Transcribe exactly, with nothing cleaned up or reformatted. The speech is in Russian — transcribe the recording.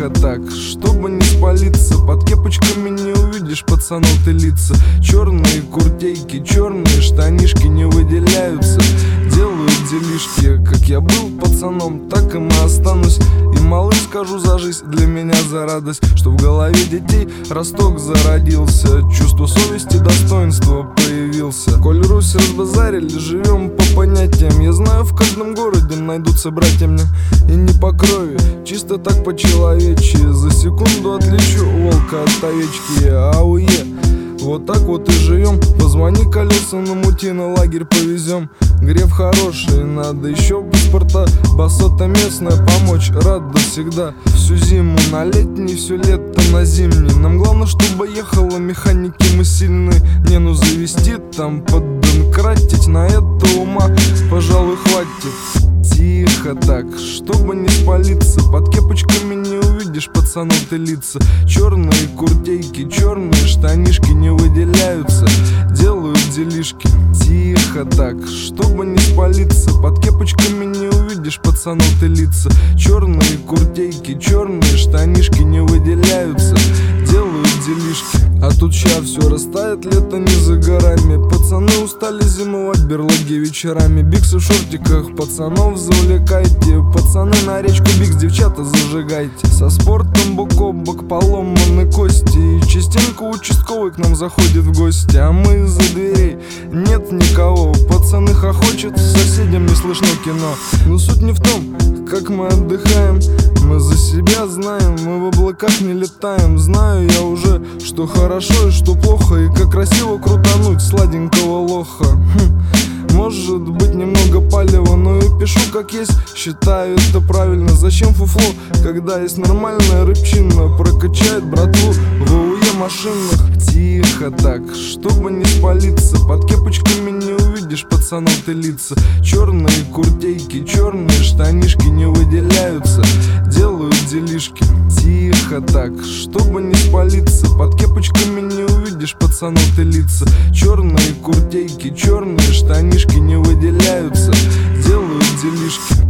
Тихо так, чтобы не спалиться. Под кепочками не увидишь пацанов ты лица. Черные куртейки, черные штанишки не выделяются. Делают делишки, как я был пацаном, так и мы останусь. И малым скажу за жизнь, для меня за радость, что в голове детей росток зародился. Чувство совести, достоинства появился. Коль Русь разбазарили, живем по понятиям. Я знаю, в каждом городе найдутся братья мне. И не по крови, чисто так по-человечьи. За секунду отличу волка от овечки. Ауе, вот так вот и живем. Позвони колеса, намути, на лагерь повезем. Греф хороший, надо еще паспорта. Басота местная, помочь рада всегда. Всю зиму на летний, все лето на зимний. Нам главное, чтобы ехала механики, мы сильные. Не, ну завести там, поддонкратить, на это ума, пожалуй, хватит. Тихо так, чтобы не спалиться. Под кепочками не увидишь пацанов ты лица. Черные куртейки, черные штанишки не выделяются. Делают делишки. Тихо так, чтобы не спалиться. Под кепочками не увидишь пацанов ты лица. Черные куртейки, черные штанишки не выделяются. Делают делишки. А тут ща все растает, лето не за горами. Пацаны устали зимовать в берлоге вечерами. Биксы в шортиках, пацанов завлекайте. Пацаны на речку Бикс, девчата зажигайте. Со спортом бок о бок, поломаны кости. И частенько участковый к нам заходит в гости. А мы из-за дверей, нет никого. Пацаны хохочут, соседям не слышно кино. Но суть не в том, как мы отдыхаем. Мы за себя знаем, мы в облаках не летаем. Знаю я уже, что хорошо и что плохо. И как красиво крутануть сладенького лоха. Хм. Может быть немного палева, но и пишу как есть. Считаю это правильно. Зачем фуфло, когда есть нормальная рыбчина? Прокачает братву в ОУЕ машинах. Тихо так, чтобы не спалиться. Под кепочками не увидишь пацанов ты лица. Черные куртейки, черные штанишки не выделяются. Делают делишки. Тихо так, чтобы не спалиться. Под кепочками не увидишь пацанов ты лица. Черные куртейки, черные штанишки не выделяются. Делают делишки.